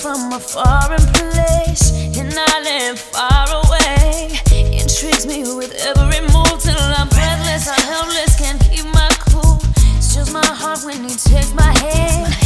from a foreign place, an island far away. Intrigues me with every move till I'm breathless, I'm helpless, can't keep my cool. Steals my heart when he takes my hand.